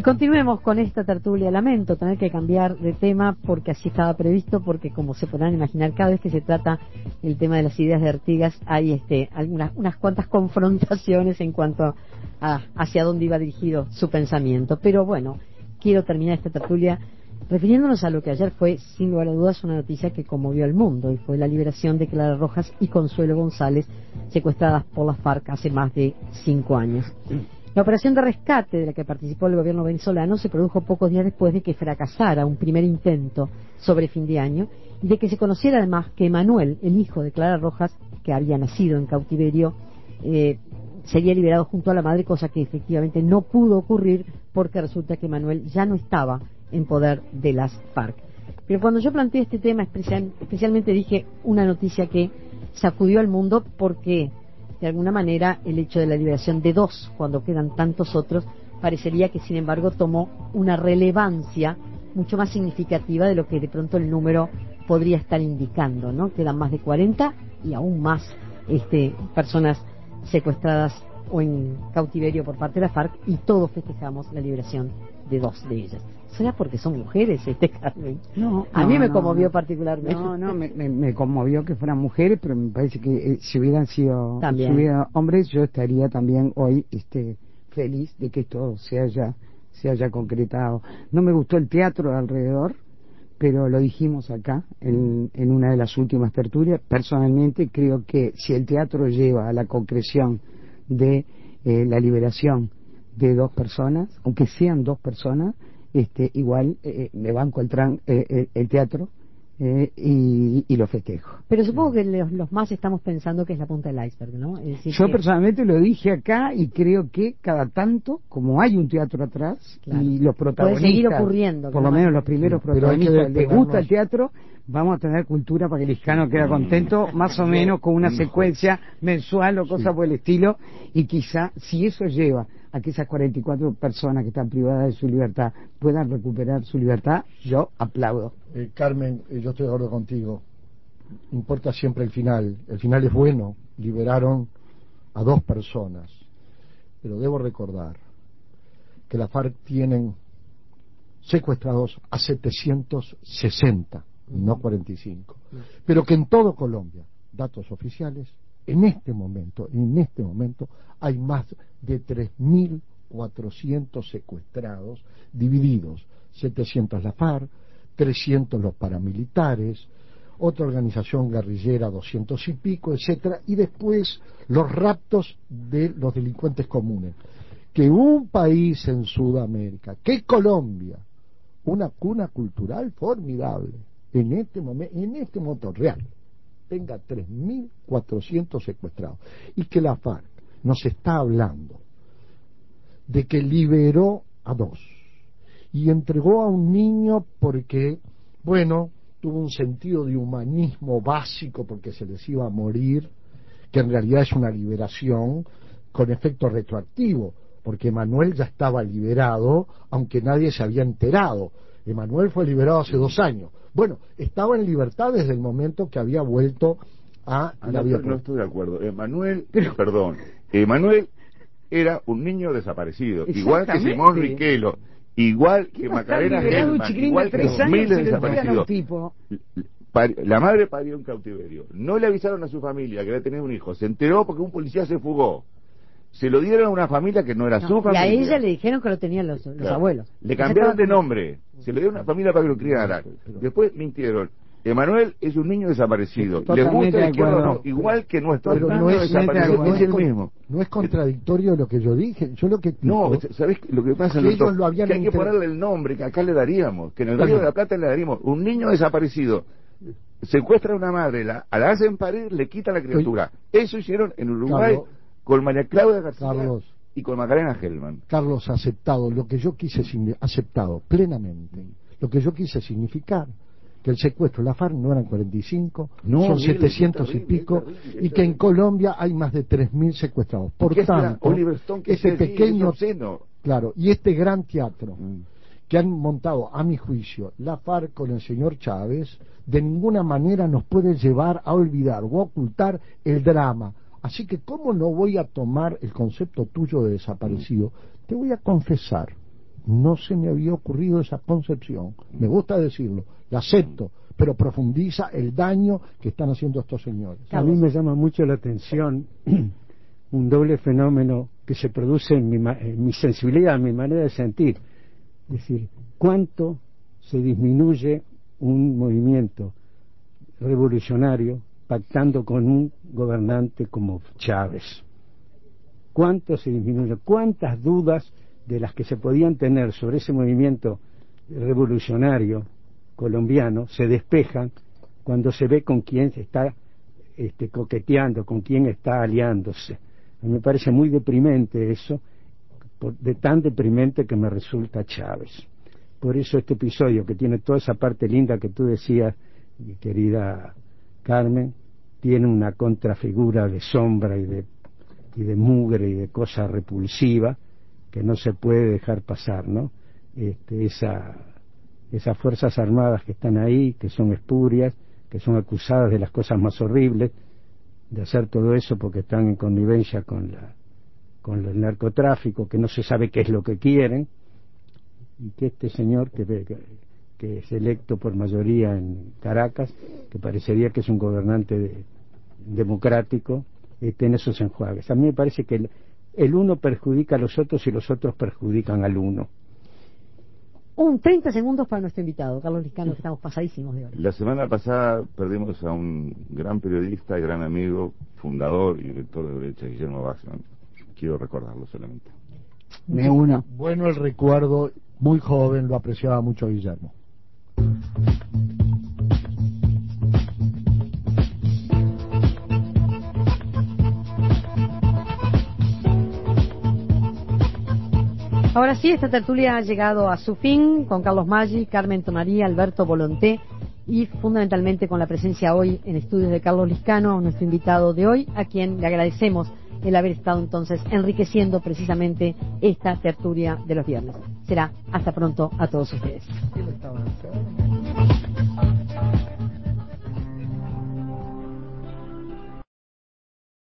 continuemos con esta tertulia. Lamento tener que cambiar de tema porque así estaba previsto, porque como se podrán imaginar, cada vez que se trata el tema de las ideas de Artigas hay unas cuantas confrontaciones en cuanto a hacia dónde iba dirigido su pensamiento. Pero bueno, quiero terminar esta tertulia refiriéndonos a lo que ayer fue, sin lugar a dudas, una noticia que conmovió al mundo, y fue la liberación de Clara Rojas y Consuelo González, secuestradas por las FARC hace más de 5 años. La operación de rescate de la que participó el gobierno venezolano se produjo pocos días después de que fracasara un primer intento sobre fin de año y de que se conociera además que Emanuel, el hijo de Clara Rojas, que había nacido en cautiverio, sería liberado junto a la madre, cosa que efectivamente no pudo ocurrir porque resulta que Emanuel ya no estaba en poder de las FARC. Pero cuando yo planteé este tema especialmente dije una noticia que sacudió al mundo porque de alguna manera el hecho de la liberación de 2 cuando quedan tantos otros parecería que sin embargo tomó una relevancia mucho más significativa de lo que de pronto el número podría estar indicando, ¿no? Quedan más de 40 y aún más personas secuestradas o en cautiverio por parte de la FARC, y todos festejamos la liberación de 2 de ellas. ¿Será porque son mujeres, Carmen? A mí me conmovió particularmente. Me conmovió que fueran mujeres, pero me parece que si hubieran sido hombres, yo estaría también hoy feliz de que esto se haya concretado. No me gustó el teatro alrededor, pero lo dijimos acá en una de las últimas tertulias. Personalmente creo que si el teatro lleva a la concreción de la liberación de 2 personas, aunque sean 2 personas, igual me banco el teatro y lo festejo. Pero supongo que los más estamos pensando que es la punta del iceberg, ¿no? Es decir, yo personalmente lo dije acá y creo que cada tanto, como hay un teatro atrás, claro, y los protagonistas, puede seguir ocurriendo, por lo menos los primeros protagonistas, les gusta el teatro, vamos a tener cultura para que el hiscano quede contento, más o menos con una secuencia mensual o cosa por el estilo, y quizá si eso lleva a que esas 44 personas que están privadas de su libertad puedan recuperar su libertad, yo aplaudo. Carmen, yo estoy de acuerdo contigo. Importa siempre el final. El final es bueno. Liberaron a 2 personas. Pero debo recordar que la FARC tienen secuestrados a 760, no 45. Pero que en todo Colombia, datos oficiales, en este momento hay más de 3.400 secuestrados, divididos: 700 la FARC, 300 los paramilitares, otra organización guerrillera 200 y pico, etcétera, y después los raptos de los delincuentes comunes. Que un país en Sudamérica, que Colombia, una cuna cultural formidable, en este momento real, tenga 3.400 secuestrados, y que la FARC nos está hablando de que liberó a 2 y entregó a un niño porque, bueno, tuvo un sentido de humanismo básico porque se les iba a morir, que en realidad es una liberación con efecto retroactivo, porque Emanuel ya estaba liberado, aunque nadie se había enterado. Emanuel fue liberado hace 2 años. Bueno, estaba en libertad desde el momento que había vuelto a la vida. No estoy de acuerdo. Emanuel era un niño desaparecido, igual que Simón Riquelo, igual que Macarena Gelman, igual que los miles de desaparecidos. La madre parió en cautiverio, no le avisaron a su familia que había tenido un hijo, se enteró porque un policía se fugó, se lo dieron a una familia que no era su familia. Y a ella le dijeron que lo tenían los abuelos. Le cambiaron de nombre, se lo dieron a una familia para que lo criara. Después mintieron. Emanuel es un niño desaparecido. Le gusta la izquierda o no, igual que nuestro hermano desaparecido, es el mismo. No es contradictorio lo que yo dije. Yo lo que digo, no, ¿sabés lo que pasa? Que ellos lo habían que hay que ponerle el nombre que acá le daríamos, que en el Río de la Plata le daríamos. Un niño desaparecido secuestra a una madre, la hacen parir, le quita la criatura. Eso hicieron en Uruguay, Carlos, con María Claudia García, Carlos, y con Macarena Gelman. Carlos, aceptado lo que yo quise, aceptado plenamente lo que yo quise significar, que el secuestro de la FARC no eran 45, son 700 y pico, y que en Colombia hay más de 3.000 secuestrados. Por tanto, este pequeño, claro, y este gran teatro que han montado, a mi juicio, la FARC con el señor Chávez, de ninguna manera nos puede llevar a olvidar o a ocultar el drama. Así que, ¿cómo no voy a tomar el concepto tuyo de desaparecido? Te voy a confesar no se me había ocurrido esa concepción. Me gusta decirlo, la acepto, pero profundiza el daño que están haciendo estos señores. A mí me llama mucho la atención un doble fenómeno que se produce en mi sensibilidad, en mi manera de sentir. Es decir, cuánto se disminuye un movimiento revolucionario pactando con un gobernante como Chávez. Cuánto se disminuye, cuántas dudas de las que se podían tener sobre ese movimiento revolucionario colombiano se despejan cuando se ve con quién se está coqueteando, con quién está aliándose. A mí me parece muy deprimente eso, de tan deprimente que me resulta Chávez. Por eso este episodio, que tiene toda esa parte linda que tú decías, mi querida Carmen, tiene una contrafigura de sombra y de mugre y de cosa repulsiva que no se puede dejar pasar, ¿no? Esas fuerzas armadas que están ahí, que son espurias, que son acusadas de las cosas más horribles, de hacer todo eso porque están en connivencia con el narcotráfico, que no se sabe qué es lo que quieren, y que este señor que es electo por mayoría en Caracas, que parecería que es un gobernante democrático, en esos enjuagues. A mí me parece que el uno perjudica a los otros y los otros perjudican al uno. 30 segundos para nuestro invitado, Carlos Liscano, que estamos pasadísimos de hora. La semana pasada perdimos a un gran periodista, gran amigo, fundador y director de Brecha, Guillermo Baxman. Quiero recordarlo solamente. Me uno. Bueno el recuerdo, muy joven, lo apreciaba mucho Guillermo. Ahora sí, esta tertulia ha llegado a su fin con Carlos Maggi, Carmen Tonarí, Alberto Volonté y fundamentalmente con la presencia hoy en estudios de Carlos Liscano, nuestro invitado de hoy, a quien le agradecemos el haber estado entonces enriqueciendo precisamente esta tertulia de los viernes. Será hasta pronto a todos ustedes.